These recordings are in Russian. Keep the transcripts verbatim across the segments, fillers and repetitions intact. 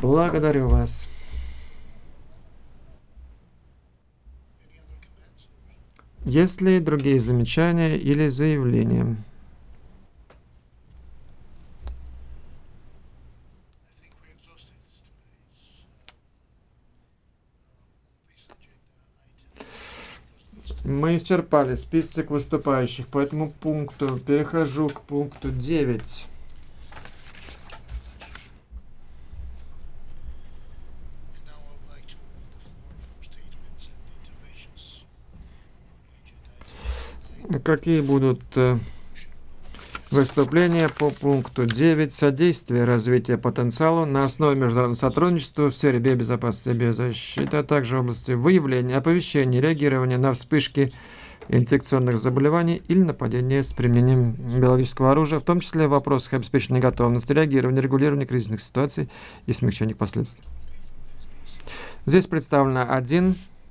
Благодарю вас. Есть ли другие замечания или заявления? Мы исчерпали список выступающих по этому пункту. Перехожу к пункту девять. Какие будут э, выступления по пункту девять? Содействие развития потенциала на основе международного сотрудничества в сфере биобезопасности и биозащиты, а также в области выявления, оповещения, реагирования на вспышки инфекционных заболеваний или нападения с применением биологического оружия, в том числе в вопросах обеспечения готовности, реагирования, регулирования кризисных ситуаций и смягчения их последствий. Здесь представлено один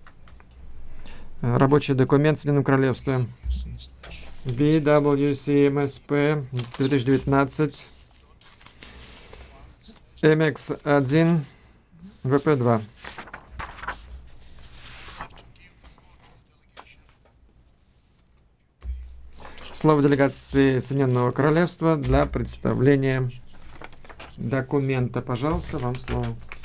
э, рабочий документ Соединенного Королевства би дабл ю си эм эс пи две тысячи девятнадцать эм икс один вэ пэ два. Слово делегации Соединенного Королевства для представления документа. Пожалуйста, вам слово.